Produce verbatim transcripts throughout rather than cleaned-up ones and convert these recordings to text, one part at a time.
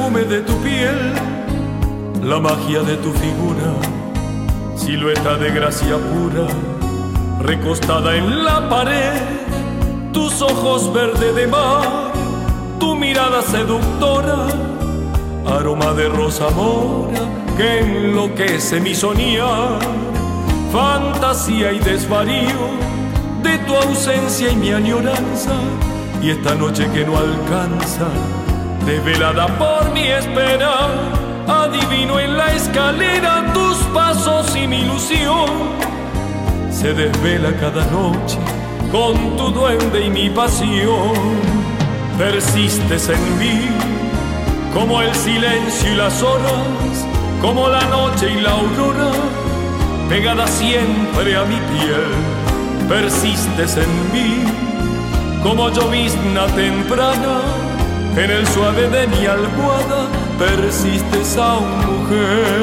perfume de tu piel, la magia de tu figura, silueta de gracia pura, recostada en la pared, tus ojos verde de mar, tu mirada seductora, aroma de rosa mora que enloquece mi soñar, fantasía y desvarío de tu ausencia y mi añoranza, y esta noche que no alcanza, desvelada por mi espera, adivino en la escalera tus pasos y mi ilusión, se desvela cada noche con tu duende y mi pasión. Persistes en mí como el silencio y las horas, como la noche y la aurora, pegada siempre a mi piel. Persistes en mí como llovizna temprana, en el suave de mi almohada persistes aún, mujer.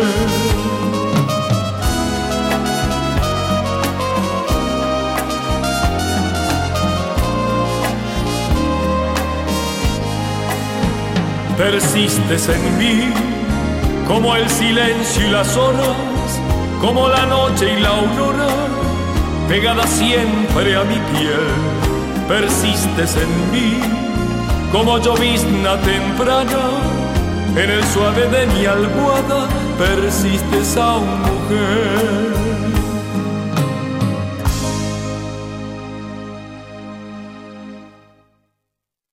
Persistes en mí como el silencio y las horas, como la noche y la aurora, pegada siempre a mi piel. Persistes en mí como llovizna temprana, en el suave de mi almohada persistes aún, mujer.